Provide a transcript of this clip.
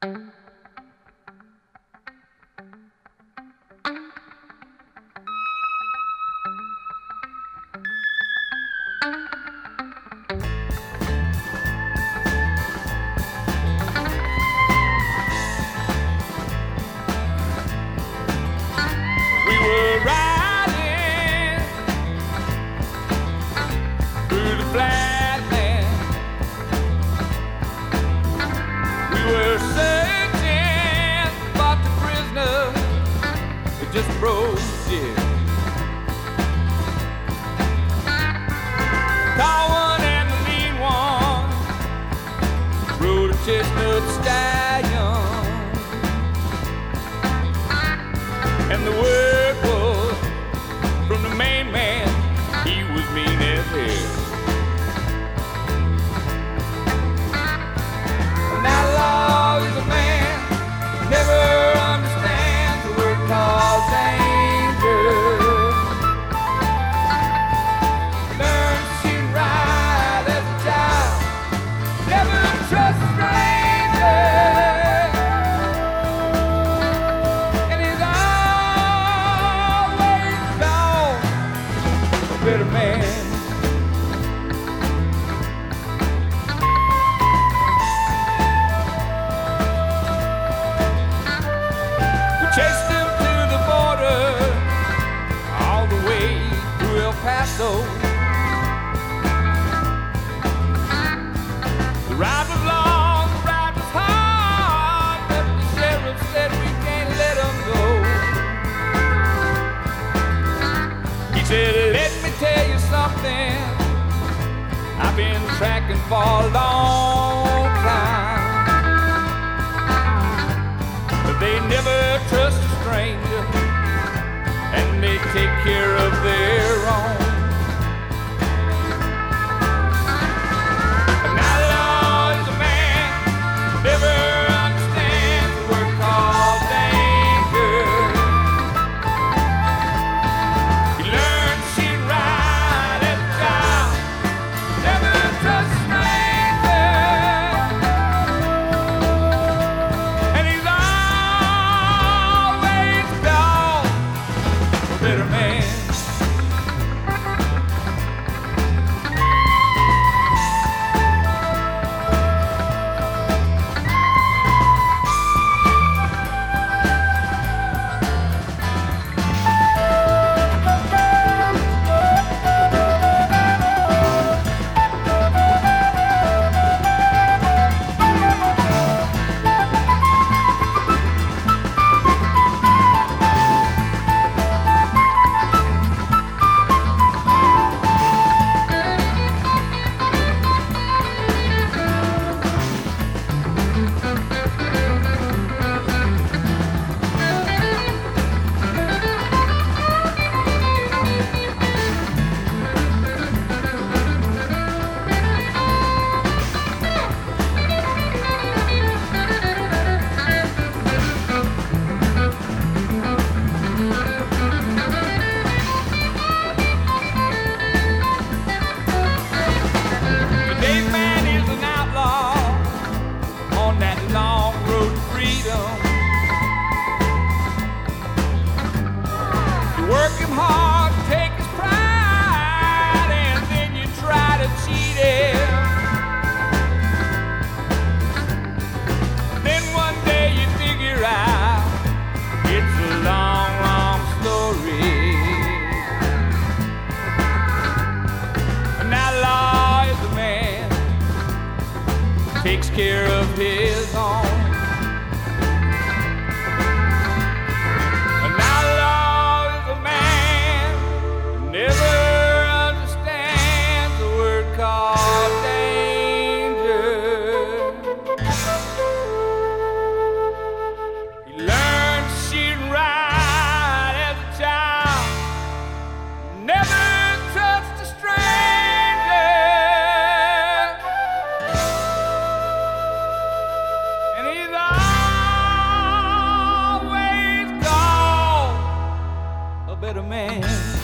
We were riding through the flatland. We were searching for the prisoner that just broke jail. Tall one and the lean one rode a chestnut stallion, and the word was from the main man, he was mean as hell. An outlaw is a man who never understands the word called danger. Learn to shoot right as a child, never trust strangers, and he's always gone a better man. We chased him to the border, all the way through El Paso. The ride was long, the ride was hard, but the sheriff said we can't let him go. He said, let me tell you something, I've been tracking for a long time, but they never trust a stranger, and they take care of their own. An outlaw is a man who never understands the word called danger. He learned to shoot right as a child, never trust strangers, and he's always gone a better man. Today's man is an outlaw on that long road to freedom. You work him hard, take his pride, and then you try to cheat him. Then one day you figure out it's a long, long story. An outlaw is a man who takes care of his own. An outlaw is a man who never understands the word called danger. He learned to shoot right as a child, never touched a stranger, and he's always gone a better man.